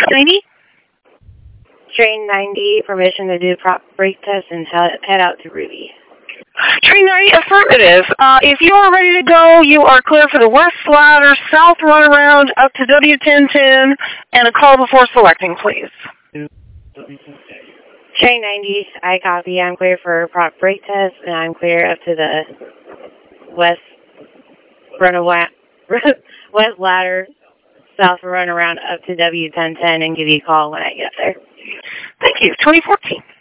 90? Train 90, permission to do prop brake test and head out to Ruby. Train 90, affirmative. If you are ready to go, you are clear for the west ladder, south runaround, up to W1010, and a call before selecting, please. Train 90, I copy. I'm clear for prop brake test, and I'm clear up to the west west ladder, south runaround, up to W1010, and give you a call when I get there. Thank you. 2014.